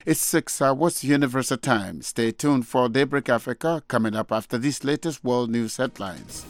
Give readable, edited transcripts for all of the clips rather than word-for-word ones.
It's 6 hours Universal Time. Stay tuned for Daybreak Africa coming up after these latest world news headlines.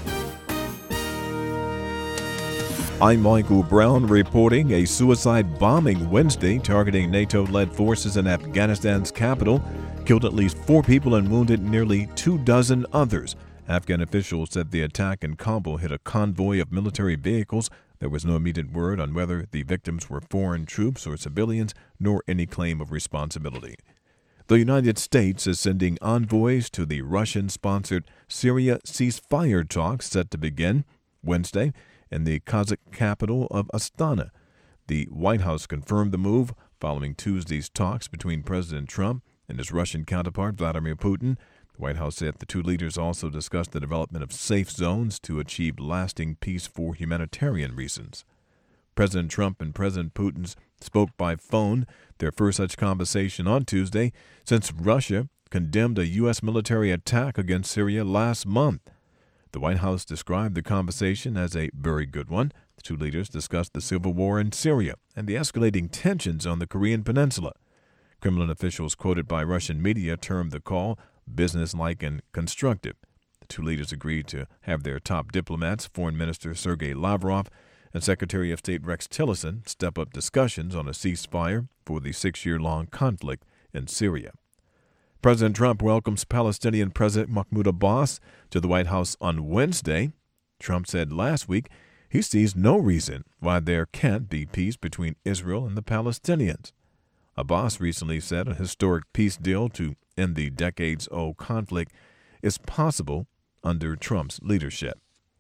I'm Michael Brown reporting a suicide bombing Wednesday targeting NATO-led forces in Afghanistan's capital killed at least 4 people and wounded nearly 24 others. Afghan officials said the attack in Kabul hit a convoy of military vehicles. There was no immediate word on whether the victims were foreign troops or civilians, nor any claim of responsibility. The United States is sending envoys to the Russian-sponsored Syria ceasefire talks set to begin Wednesday in the Kazakh capital of Astana. The White House confirmed the move following Tuesday's talks between President Trump and his Russian counterpart Vladimir Putin. The White House said the two leaders also discussed the development of safe zones to achieve lasting peace for humanitarian reasons. President Trump and President Putin spoke by phone, their first such conversation on Tuesday since Russia condemned a U.S. military attack against Syria last month. The White House described the conversation as a very good one. The two leaders discussed the civil war in Syria and the escalating tensions on the Korean Peninsula. Kremlin officials quoted by Russian media termed the call businesslike and constructive. The two leaders agreed to have their top diplomats, Foreign Minister Sergei Lavrov and Secretary of State Rex Tillerson, step up discussions on a ceasefire for the 6-year-long conflict in Syria. President Trump welcomes Palestinian President Mahmoud Abbas to the White House on Wednesday. Trump said last week he sees no reason why there can't be peace between Israel and the Palestinians. Abbas recently said a historic peace deal to end the decades-old conflict is possible under Trump's leadership.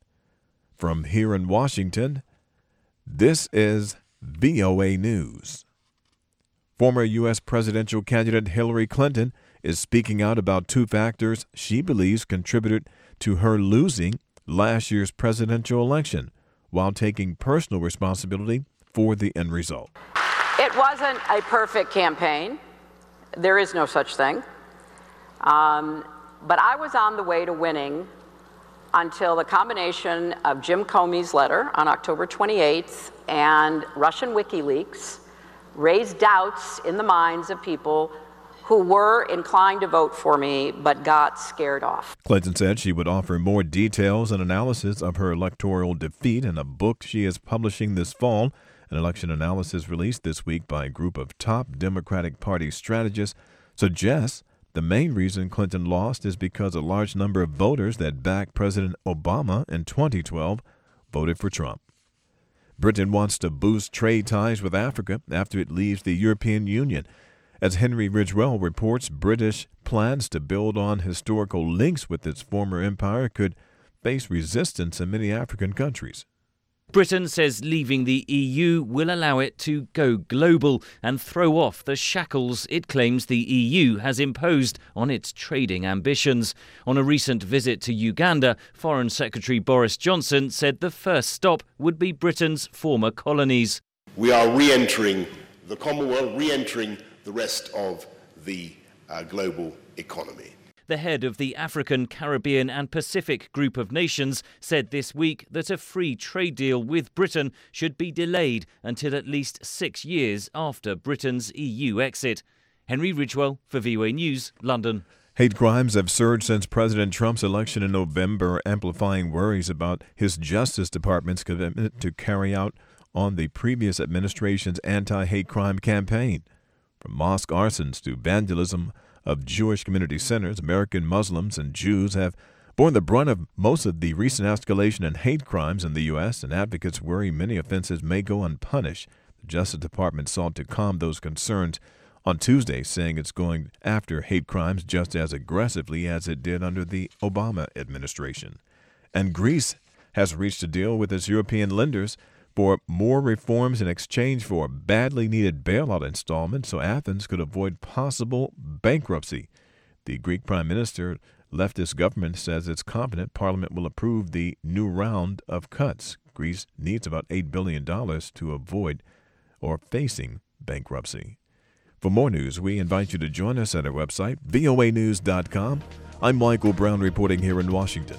From here in Washington, this is VOA News. Former U.S. presidential candidate Hillary Clinton is speaking out about 2 factors she believes contributed to her losing last year's presidential election, while taking personal responsibility for the end result. It wasn't a perfect campaign. There is no such thing. But I was on the way to winning until the combination of Jim Comey's letter on October 28th and Russian WikiLeaks raised doubts in the minds of people who were inclined to vote for me but got scared off. Clinton said she would offer more details and analysis of her electoral defeat in a book she is publishing this fall. An election analysis released this week by a group of top Democratic Party strategists suggests the main reason Clinton lost is because a large number of voters that backed President Obama in 2012 voted for Trump. Britain wants to boost trade ties with Africa after it leaves the European Union. As Henry Ridgwell reports, British plans to build on historical links with its former empire could face resistance in many African countries. Britain says leaving the EU will allow it to go global and throw off the shackles it claims the EU has imposed on its trading ambitions. On a recent visit to Uganda, Foreign Secretary Boris Johnson said the first stop would be Britain's former colonies. We are re-entering the Commonwealth, re-entering the rest of the global economy. The head of the African, Caribbean and Pacific group of nations said this week that a free trade deal with Britain should be delayed until at least 6 years after Britain's EU exit. Henry Ridgwell for VOA News, London. Hate crimes have surged since President Trump's election in November, amplifying worries about his Justice Department's commitment to carry out on the previous administration's anti-hate crime campaign. From mosque arsons to vandalism of Jewish community centers, American Muslims and Jews have borne the brunt of most of the recent escalation in hate crimes in the U.S., and advocates worry many offenses may go unpunished. The Justice Department sought to calm those concerns on Tuesday, saying it's going after hate crimes just as aggressively as it did under the Obama administration. And Greece has reached a deal with its European lenders for more reforms in exchange for a badly needed bailout installment so Athens could avoid possible bankruptcy. The Greek Prime Minister leftist government says it's confident Parliament will approve the new round of cuts. Greece needs about $8 billion to avoid or facing bankruptcy. For more news, we invite you to join us at our website, voanews.com. I'm Michael Brown reporting here in Washington.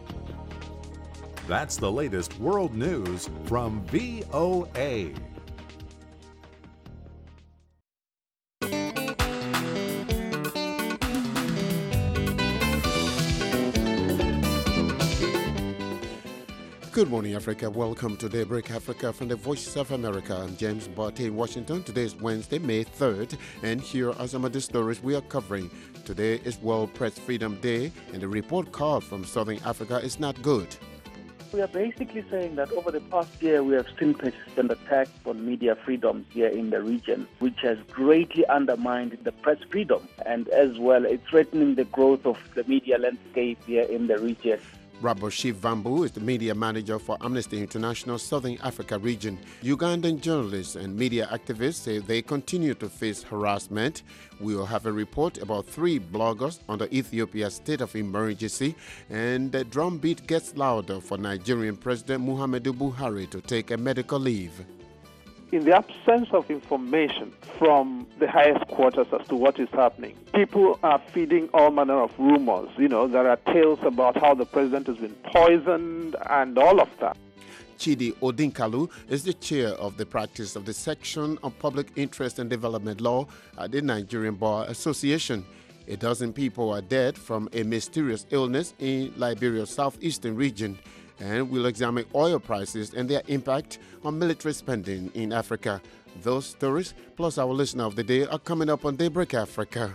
That's the latest world news from VOA. Good morning, Africa. Welcome to Daybreak Africa from the Voices of America. I'm James Barty in Washington. Today is Wednesday, May 3rd, and here are some of the stories we are covering. Today is World Press Freedom Day, and the report card from Southern Africa is not good. We are basically saying that over the past year, we have seen persistent attacks on media freedoms here in the region, which has greatly undermined the press freedom, and as well, it's threatening the growth of the media landscape here in the region. Rabo Shivambu is the media manager for Amnesty International Southern Africa region. Ugandan journalists and media activists say they continue to face harassment. We will have a report about 3 bloggers under Ethiopia's state of emergency, and the drumbeat gets louder for Nigerian President Muhammadu Buhari to take a medical leave. In the absence of information from the highest quarters as to what is happening, people are feeding all manner of rumors. There are tales about how the president has been poisoned and all of that. Chidi Odinkalu is the chair of the practice of the section of public interest and development law at the Nigerian Bar Association. 12 people are dead from a mysterious illness in Liberia's southeastern region. And we'll examine oil prices and their impact on military spending in Africa. Those stories, plus our listener of the day, are coming up on Daybreak Africa.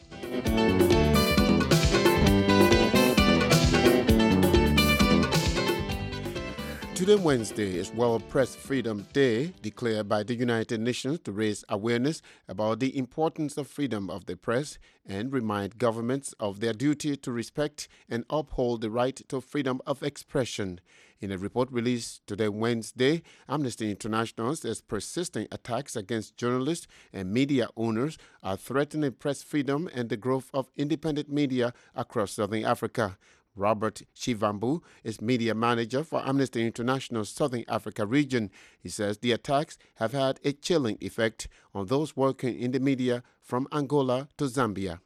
Today, Wednesday, is World Press Freedom Day, declared by the United Nations to raise awareness about the importance of freedom of the press and remind governments of their duty to respect and uphold the right to freedom of expression. In a report released today, Wednesday, Amnesty International says persistent attacks against journalists and media owners are threatening press freedom and the growth of independent media across Southern Africa. Robert Shivambu is media manager for Amnesty International Southern Africa region. He says the attacks have had a chilling effect on those working in the media from Angola to Zambia.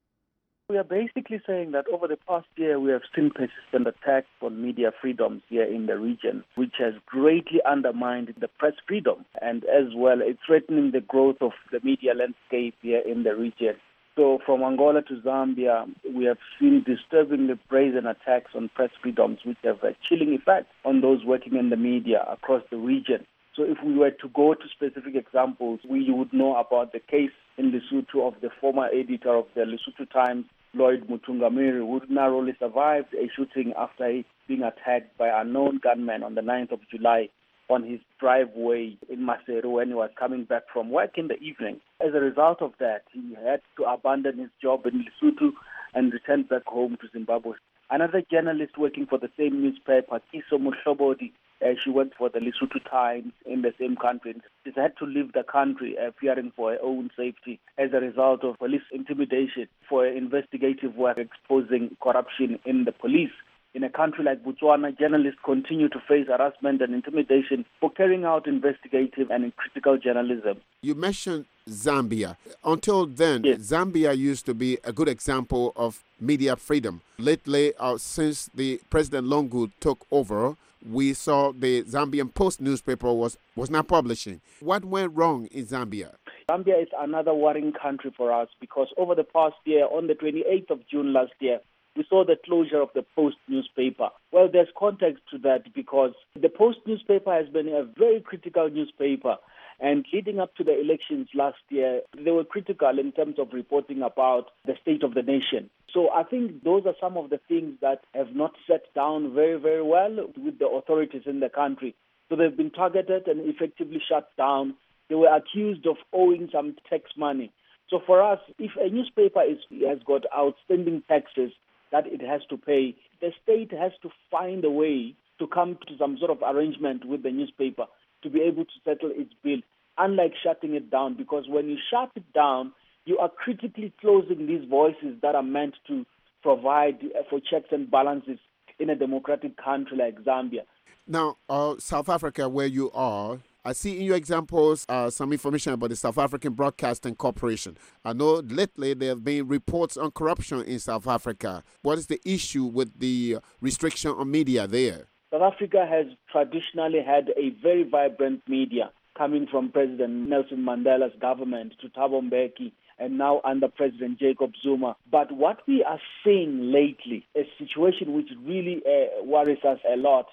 We are basically saying that over the past year, we have seen persistent attacks on media freedoms here in the region, which has greatly undermined the press freedom, and as well, it's threatening the growth of the media landscape here in the region. So from Angola to Zambia, we have seen disturbingly brazen attacks on press freedoms, which have a chilling effect on those working in the media across the region. So if we were to go to specific examples, we would know about the case in Lesotho of the former editor of the Lesotho Times, Lloyd Mutungamiri, who narrowly survived a shooting after being attacked by unknown gunmen on the 9th of July on his driveway in Maseru when he was coming back from work in the evening. As a result of that, he had to abandon his job in Lesotho and return back home to Zimbabwe. Another journalist working for the same newspaper, Kiso Muhlobodi, she worked for the Lesotho Times in the same country. She had to leave the country fearing for her own safety as a result of police intimidation for investigative work exposing corruption in the police. In a country like Botswana, journalists continue to face harassment and intimidation for carrying out investigative and critical journalism. You mentioned Zambia. Until then, yes, Zambia used to be a good example of media freedom. Lately, since the President Lungu took over, we saw the Zambian Post newspaper was not publishing. What went wrong in Zambia? Zambia is another worrying country for us because over the past year, on the 28th of June last year, we saw the closure of the Post newspaper. Well, there's context to that because the Post newspaper has been a very critical newspaper. And leading up to the elections last year, they were critical in terms of reporting about the state of the nation. So I think those are some of the things that have not sat down very, very well with the authorities in the country. So they've been targeted and effectively shut down. They were accused of owing some tax money. So for us, if a newspaper has got outstanding taxes that it has to pay, the state has to find a way to come to some sort of arrangement with the newspaper to be able to settle its bill, unlike shutting it down, because when you shut it down, you are critically closing these voices that are meant to provide for checks and balances in a democratic country like Zambia. Now, South Africa, where you are, I see in your examples some information about the South African Broadcasting Corporation. I know lately there have been reports on corruption in South Africa. What is the issue with the restriction on media there? South Africa has traditionally had a very vibrant media coming from President Nelson Mandela's government to Thabo Mbeki and now under President Jacob Zuma. But what we are seeing lately, a situation which really worries us a lot.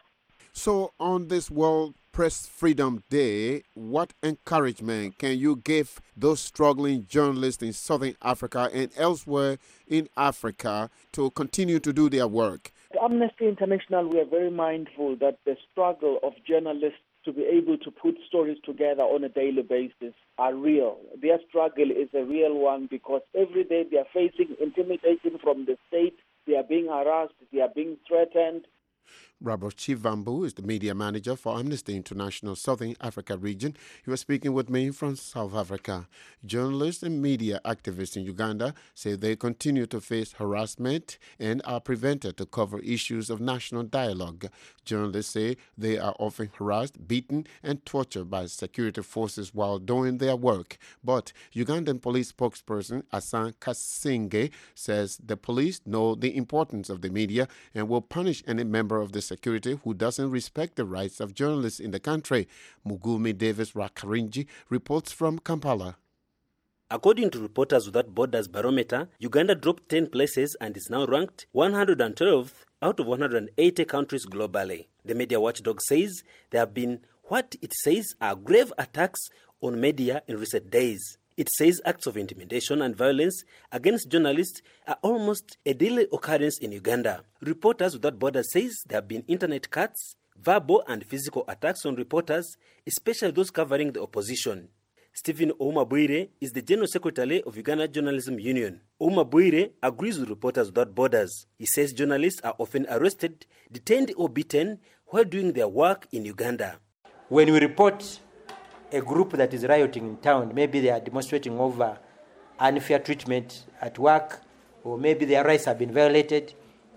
So on this World Press Freedom Day, what encouragement can you give those struggling journalists in Southern Africa and elsewhere in Africa to continue to do their work? At Amnesty International, we are very mindful that the struggle of journalists to be able to put stories together on a daily basis are real. Their struggle is a real one because every day they are facing intimidation from the state, they are being harassed, they are being threatened. Robert Chivambu is the media manager for Amnesty International Southern Africa region. He was speaking with me from South Africa. Journalists and media activists in Uganda say they continue to face harassment and are prevented to cover issues of national dialogue. Journalists say they are often harassed, beaten, and tortured by security forces while doing their work. But Ugandan police spokesperson Asan Kasinge says the police know the importance of the media and will punish any member of the security who doesn't respect the rights of journalists in the country. Mugumi Davis Rakarinji reports from Kampala. According to Reporters Without Borders Barometer, Uganda dropped 10 places and is now ranked 112th out of 180 countries globally. The media watchdog says there have been what it says are grave attacks on media in recent days. It says acts of intimidation and violence against journalists are almost a daily occurrence in Uganda. Reporters Without Borders says there have been internet cuts, verbal and physical attacks on reporters, especially those covering the opposition. Stephen Ouma-Bwire is the General Secretary of Uganda Journalism Union. Ouma-Bwire agrees with Reporters Without Borders. He says journalists are often arrested, detained or beaten while doing their work in Uganda. When we report a group that is rioting in town, maybe they are demonstrating over unfair treatment at work, or maybe their rights have been violated,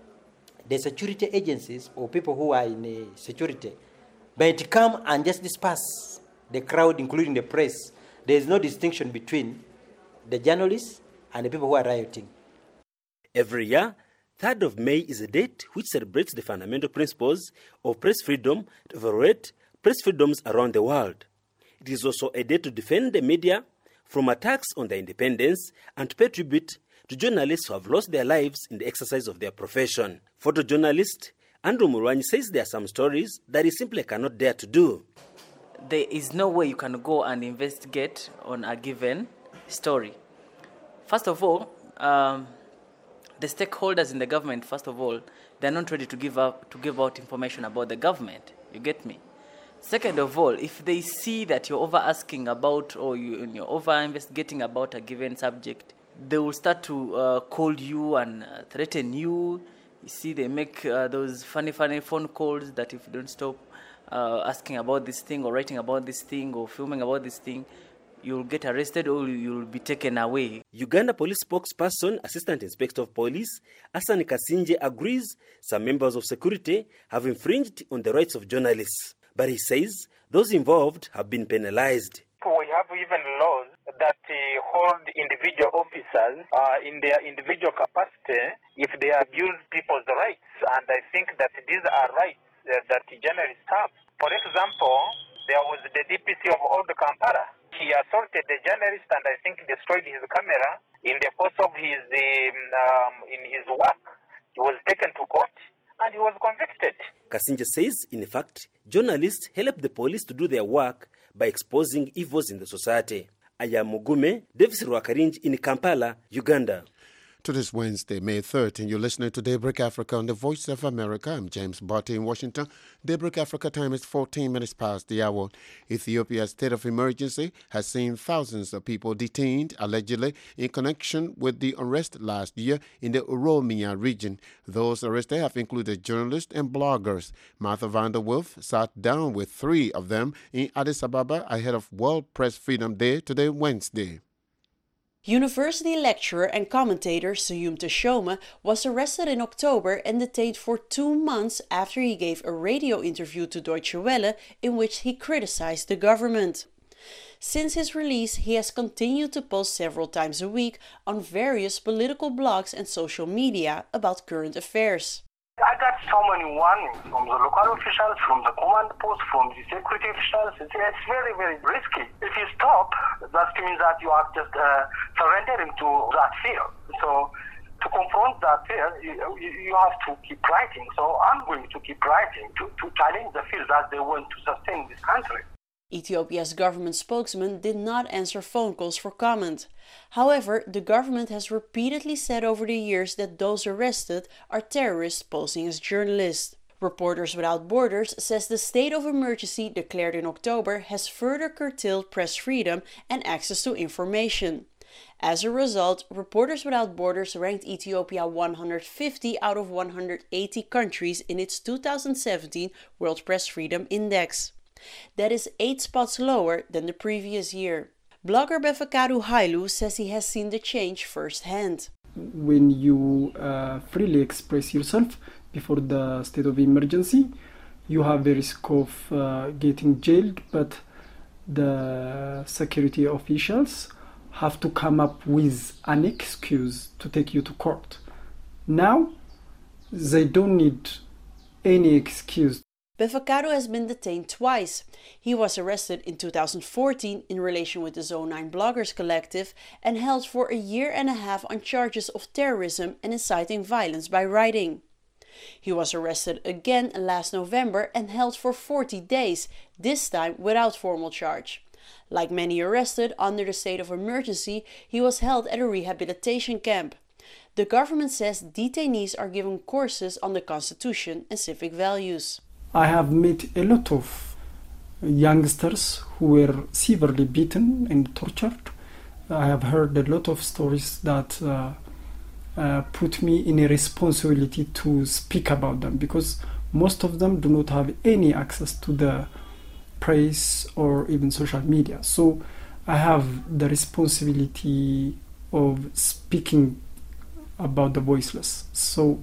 the security agencies or people who are in security might come and just disperse the crowd, including the press. There is no distinction between the journalists and the people who are rioting. Every year, 3rd of May is a date which celebrates the fundamental principles of press freedom to evaluate press freedoms around the world. It is also a day to defend the media from attacks on their independence and to pay tribute to journalists who have lost their lives in the exercise of their profession. Photojournalist Andrew Mulwanyi says there are some stories that he simply cannot dare to do. There is no way you can go and investigate on a given story. First of all, the stakeholders in the government, first of all, they're not ready to give out information about the government. You get me? Second of all, if they see that you're over-asking about or you're over-investigating about a given subject, they will start to call you and threaten you. You see, they make those funny phone calls that if you don't stop asking about this thing or writing about this thing or filming about this thing, you'll get arrested or you'll be taken away. Uganda Police spokesperson, Assistant Inspector of Police, Asan Kasinje agrees some members of security have infringed on the rights of journalists. But he says those involved have been penalized. We have even laws that hold individual officers in their individual capacity if they abuse people's rights. And I think that these are rights that journalists have. For example, there was the DPC of Old Kampala. He assaulted the journalist and I think destroyed his camera. In the course of his work, he was taken to court and he was convicted. Kasinje says, in fact, journalists help the police to do their work by exposing evils in the society. I am Mugume Davis Rwakarinji in Kampala, Uganda. To this Wednesday, May 3rd, and you're listening to Daybreak Africa on the Voice of America. I'm James Barty in Washington. Daybreak Africa time is 14 minutes past the hour. Ethiopia's state of emergency has seen thousands of people detained, allegedly in connection with the unrest last year in the Oromia region. Those arrested have included journalists and bloggers. Martha van der Wolf sat down with 3 of them in Addis Ababa ahead of World Press Freedom Day today, Wednesday. University lecturer and commentator Seyum Teshome was arrested in October and detained for 2 months after he gave a radio interview to Deutsche Welle in which he criticized the government. Since his release, he has continued to post several times a week on various political blogs and social media about current affairs. I got so many warnings from the local officials, from the command post, from the security officials. It's very, very risky. If you stop, that means that you are just surrendering to that fear. So to confront that fear, you have to keep writing. So I'm going to keep writing to challenge the fear that they want to sustain this country. Ethiopia's government spokesman did not answer phone calls for comment. However, the government has repeatedly said over the years that those arrested are terrorists posing as journalists. Reporters Without Borders says the state of emergency declared in October has further curtailed press freedom and access to information. As a result, Reporters Without Borders ranked Ethiopia 150 out of 180 countries in its 2017 World Press Freedom Index. That is 8 spots lower than the previous year. Blogger Befeqadu Hailu says he has seen the change firsthand. When you freely express yourself before the state of emergency, you have the risk of getting jailed, but the security officials have to come up with an excuse to take you to court. Now, they don't need any excuse. Befeqadu has been detained twice. He was arrested in 2014 in relation with the Zone 9 Bloggers Collective and held for a year and a half on charges of terrorism and inciting violence by writing. He was arrested again last November and held for 40 days, this time without formal charge. Like many arrested under the state of emergency, he was held at a rehabilitation camp. The government says detainees are given courses on the Constitution and civic values. I have met a lot of youngsters who were severely beaten and tortured. I have heard a lot of stories that put me in a responsibility to speak about them, because most of them do not have any access to the press or even social media. So I have the responsibility of speaking about the voiceless. So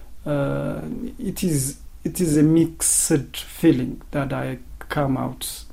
it is a mixed feeling that I come out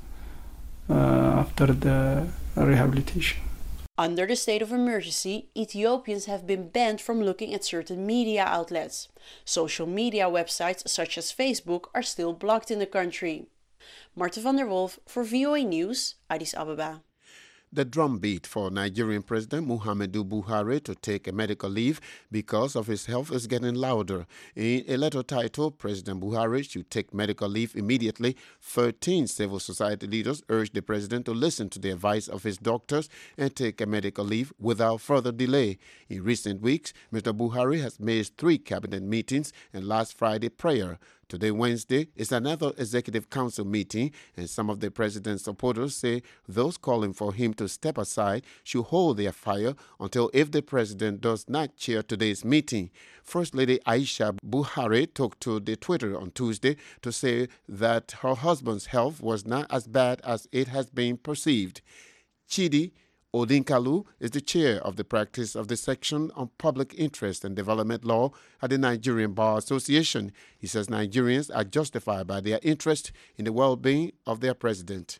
after the rehabilitation. Under the state of emergency, Ethiopians have been banned from looking at certain media outlets. Social media websites such as Facebook are still blocked in the country. Marta van der Wolf for VOA News, Addis Ababa. The drumbeat for Nigerian President Muhammadu Buhari to take a medical leave because of his health is getting louder. In a letter titled, President Buhari should take medical leave immediately, 13 civil society leaders urged the president to listen to the advice of his doctors and take a medical leave without further delay. In recent weeks, Mr. Buhari has missed 3 cabinet meetings and last Friday prayer. Today, Wednesday, is another Executive Council meeting, and some of the president's supporters say those calling for him to step aside should hold their fire until if the president does not chair today's meeting. First Lady Aisha Buhari took to the Twitter on Tuesday to say that her husband's health was not as bad as it has been perceived. Chidi Odinkalu is the chair of the practice of the section on public interest and development law at the Nigerian Bar Association. He says Nigerians are justified by their interest in the well-being of their president.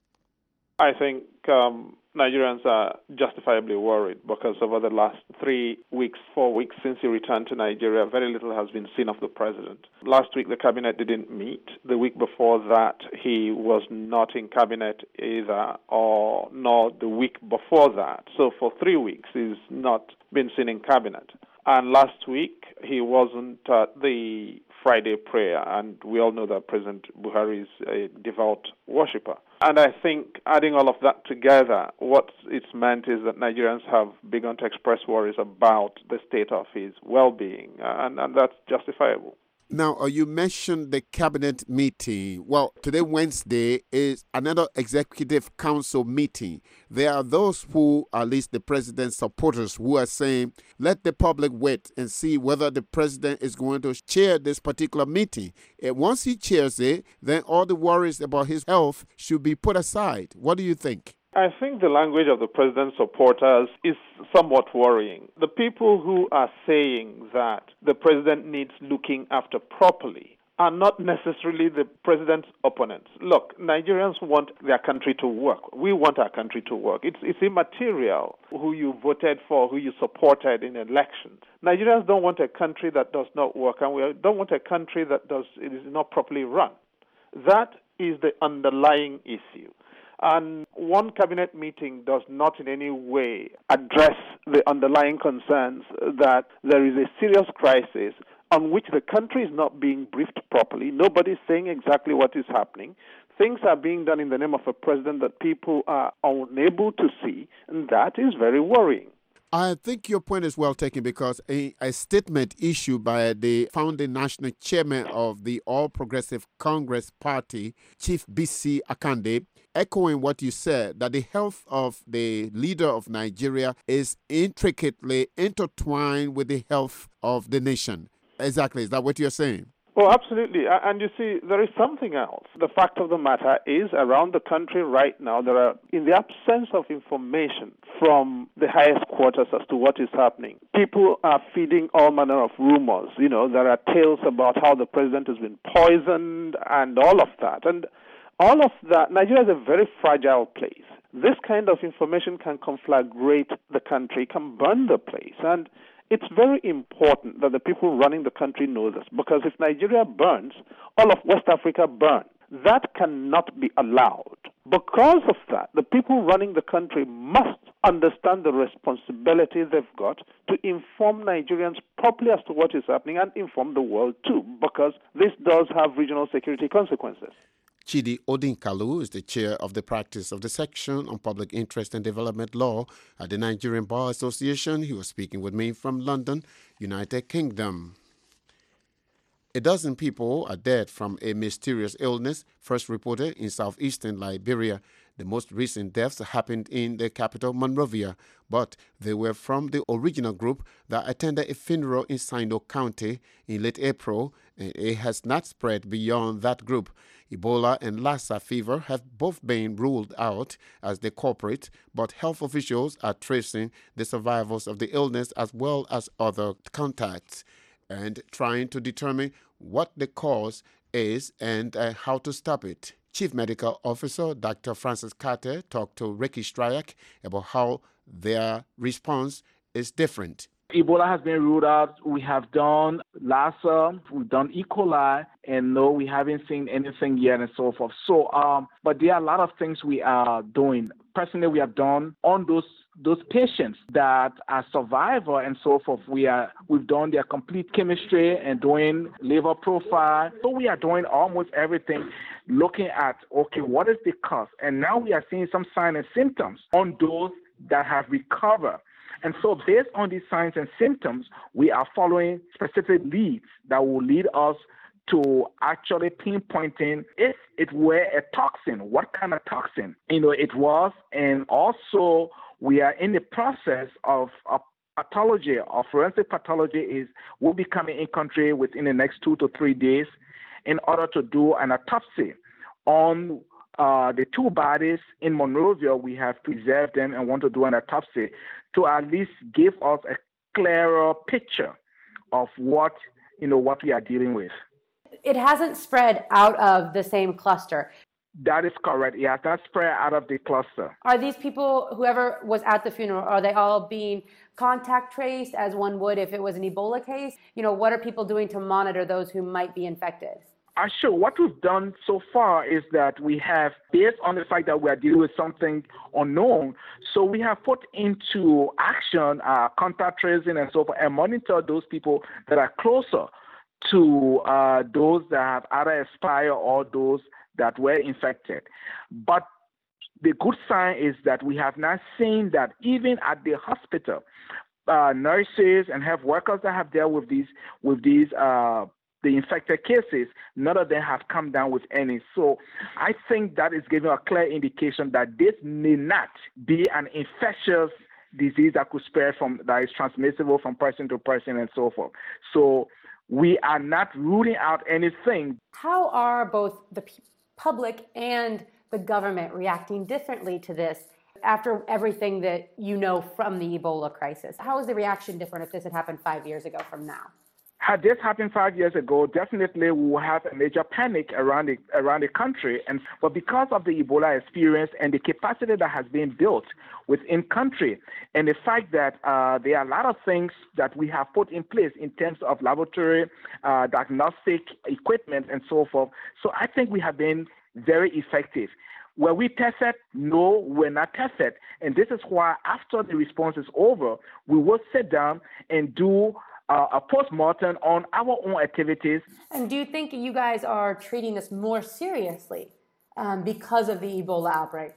I think Nigerians are justifiably worried because over the last 4 weeks since he returned to Nigeria, very little has been seen of the president. Last week, the cabinet didn't meet. The week before that, he was not in cabinet either, nor the week before that. So for 3 weeks, he's not been seen in cabinet. And last week, he wasn't at the Friday prayer, and we all know that President Buhari is a devout worshipper. And I think adding all of that together, what it's meant is that Nigerians have begun to express worries about the state of his well-being, and that's justifiable. Now, you mentioned the cabinet meeting. Well, today, Wednesday, is another executive council meeting. There are those who, at least the president's supporters, who are saying, let the public wait and see whether the president is going to chair this particular meeting. And once he chairs it, then all the worries about his health should be put aside. What do you think? I think the language of the president's supporters is somewhat worrying. The people who are saying that the president needs looking after properly are not necessarily the president's opponents. Look, Nigerians want their country to work. We want our country to work. It's immaterial who you voted for, who you supported in elections. Nigerians don't want a country that does not work, and we don't want a country that is not properly run. That is the underlying issue. And one cabinet meeting does not in any way address the underlying concerns that there is a serious crisis on which the country is not being briefed properly. Nobody's saying exactly what is happening. Things are being done in the name of a president that people are unable to see, and that is very worrying. I think your point is well taken, because a statement issued by the founding national chairman of the All Progressive Congress Party, Chief B.C. Akande, echoing what you said, that the health of the leader of Nigeria is intricately intertwined with the health of the nation. Exactly. Is that what you're saying? Oh, absolutely. And you see, there is something else. The fact of the matter is, around the country right now, there are, in the absence of information from the highest quarters as to what is happening, people are feeding all manner of rumors. You know, there are tales about how the president has been poisoned and all of that. And all of that, Nigeria is a very fragile place. This kind of information can conflagrate the country, can burn the place. And it's very important that the people running the country know this, because if Nigeria burns, all of West Africa burns. That cannot be allowed. Because of that, the people running the country must understand the responsibility they've got to inform Nigerians properly as to what is happening, and inform the world too, because this does have regional security consequences. Chidi Odinkalu is the chair of the practice of the section on public interest and development law at the Nigerian Bar Association. He was speaking with me from London, United Kingdom. A dozen people are dead from a mysterious illness first reported in southeastern Liberia. The most recent deaths happened in the capital, Monrovia, but they were from the original group that attended a funeral in Sino County in late April, and it has not spread beyond that group. Ebola and Lassa fever have both been ruled out as the culprit, but health officials are tracing the survivors of the illness as well as other contacts and trying to determine what the cause is and how to stop it. Chief Medical Officer Dr. Francis Carter talked to Ricky Stryak about how their response is different. Ebola has been ruled out. We have done Lassa, we've done E. coli, and no, we haven't seen anything yet and so forth. So, but there are a lot of things we are doing. Personally, we have done on those patients that are survivor and so forth. We've done their complete chemistry and doing liver profile. So we are doing almost everything, looking at, okay, what is the cause? And now we are seeing some signs and symptoms on those that have recovered. And so based on these signs and symptoms, we are following specific leads that will lead us to actually pinpointing if it were a toxin, what kind of toxin, it was. And also we are in the process of pathology, or forensic pathology will be coming in country within the next 2 to 3 days in order to do an autopsy on the two bodies in Monrovia. We have preserved them and want to do an autopsy to at least give us a clearer picture of what we are dealing with. It hasn't spread out of the same cluster. That is correct. Yeah, that's spread out of the cluster. Are these people, whoever was at the funeral, are they all being contact traced as one would if it was an Ebola case? What are people doing to monitor those who might be infected? Sure. What we've done so far is that we have, based on the fact that we are dealing with something unknown, so we have put into action contact tracing and so forth, and monitor those people that are closer to those that have either expired or those that were infected. But the good sign is that we have not seen that even at the hospital, nurses and health workers that have dealt with these the infected cases, none of them have come down with any. So I think that is giving a clear indication that this may not be an infectious disease that could spread that is transmissible from person to person and so forth. So we are not ruling out anything. How are both the public and the government reacting differently to this after everything that from the Ebola crisis? How is the reaction different if this had happened 5 years ago from now? Had this happened 5 years ago, definitely we will have a major panic around the country. But because of the Ebola experience and the capacity that has been built within country, and the fact that there are a lot of things that we have put in place in terms of laboratory, diagnostic equipment, and so forth. So I think we have been very effective. Were we tested? No, we're not tested. And this is why after the response is over, we will sit down and do a post-mortem on our own activities. And do you think you guys are treating this more seriously because of the Ebola outbreak?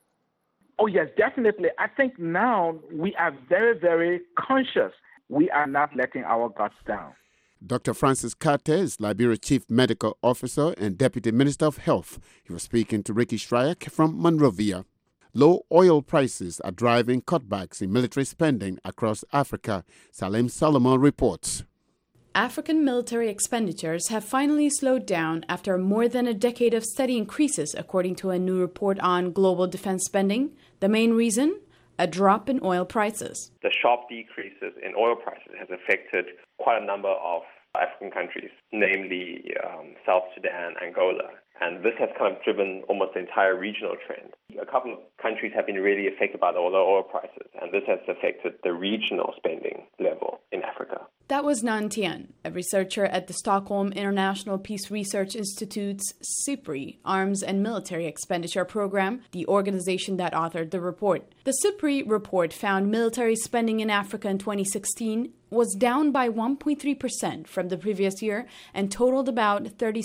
Oh, yes, definitely. I think now we are very, very conscious. We are not letting our guards down. Dr. Francis Carter is Liberia Chief Medical Officer and Deputy Minister of Health. He was speaking to Ricky Schreier from Monrovia. Low oil prices are driving cutbacks in military spending across Africa. Salim Solomon reports. African military expenditures have finally slowed down after more than a decade of steady increases, according to a new report on global defense spending. The main reason? A drop in oil prices. The sharp decreases in oil prices has affected quite a number of African countries, namely South Sudan, Angola. And this has kind of driven almost the entire regional trend. A couple of countries have been really affected by the low oil prices, and this has affected the regional spending level in Africa. That was Nan Tien, a researcher at the Stockholm International Peace Research Institute's SIPRI, Arms and Military Expenditure Program, the organization that authored the report. The SIPRI report found military spending in Africa in 2016 was down by 1.3% from the previous year and totaled about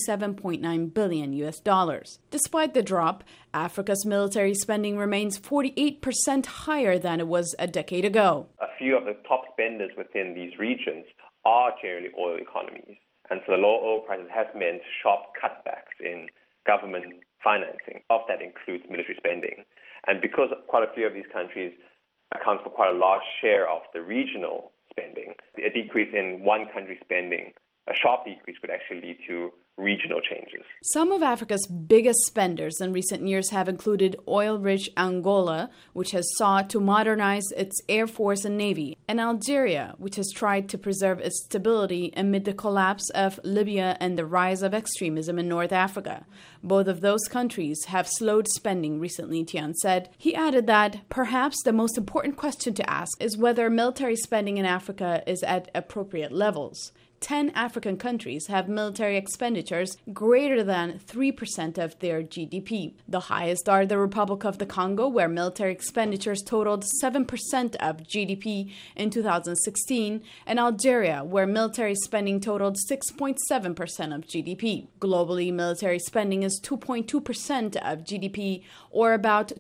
$37.9 billion. Despite the drop, Africa's military spending remains 48% higher than it was a decade ago. A few of the top spenders within these regions are generally oil economies. And so the low oil prices have meant sharp cutbacks in government financing. Of that includes military spending. And because quite a few of these countries account for quite a large share of the regional spending, a decrease in one country's spending, a sharp decrease, could actually lead to regional changes. Some of Africa's biggest spenders in recent years have included oil-rich Angola, which has sought to modernize its air force and navy, and Algeria, which has tried to preserve its stability amid the collapse of Libya and the rise of extremism in North Africa. Both of those countries have slowed spending recently, Tian said. He added that perhaps the most important question to ask is whether military spending in Africa is at appropriate levels. 10 African countries have military expenditures greater than 3% of their GDP. The highest are the Republic of the Congo, where military expenditures totaled 7% of GDP in 2016, and Algeria, where military spending totaled 6.7% of GDP. Globally, military spending is 2.2% of GDP, or about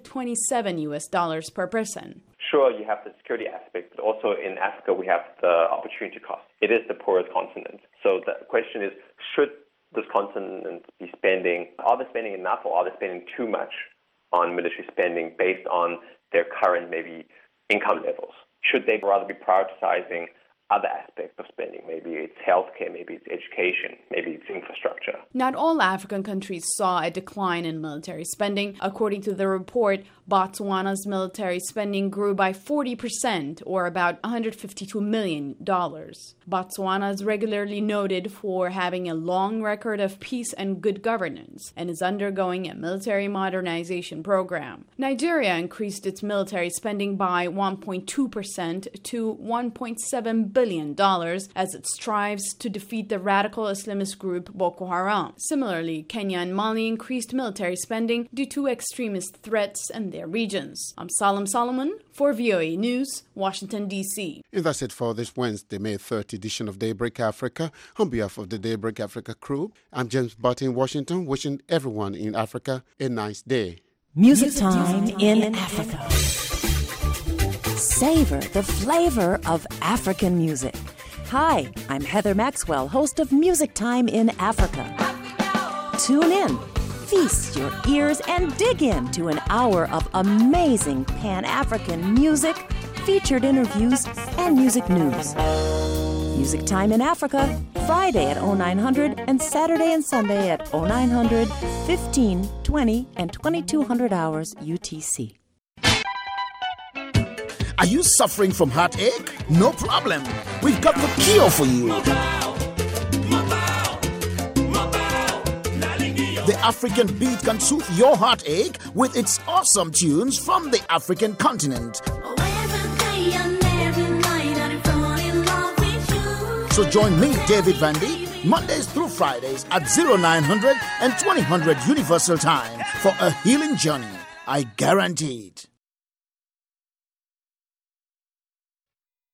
$227 per person. Sure, you have the security aspect, but also in Africa we have the opportunity cost. It is the poorest continent. So the question is, should this continent be spending, are they spending enough or are they spending too much on military spending based on their current maybe income levels? Should they rather be prioritizing other aspects of spending? Maybe it's healthcare, maybe it's education, maybe it's infrastructure. Not all African countries saw a decline in military spending. According to the report, Botswana's military spending grew by 40%, or about $152 million. Botswana is regularly noted for having a long record of peace and good governance, and is undergoing a military modernization program. Nigeria increased its military spending by 1.2% to $1.7 billion as it strives to defeat the radical Islamist group Boko Haram. Similarly, Kenya and Mali increased military spending due to extremist threats in their regions. I'm Salim Solomon for VOA News, Washington, D.C. And that's it for this Wednesday, May 3rd edition of Daybreak Africa. On behalf of the Daybreak Africa crew, I'm James Butt in Washington, wishing everyone in Africa a nice day. Music time in Africa. Savor the flavor of African music. Hi, I'm Heather Maxwell, host of Music Time in Africa. Tune in, feast your ears, and dig into an hour of amazing Pan-African music, featured interviews, and music news. Music Time in Africa, Friday at 0900 and Saturday and Sunday at 0900, 15, 20, and 2200 hours UTC. Are you suffering from heartache? No problem. We've got the cure for you. The African beat can soothe your heartache with its awesome tunes from the African continent. So join me, David Vandy, Mondays through Fridays at 0900 and 2000 Universal Time for a healing journey. I guarantee it.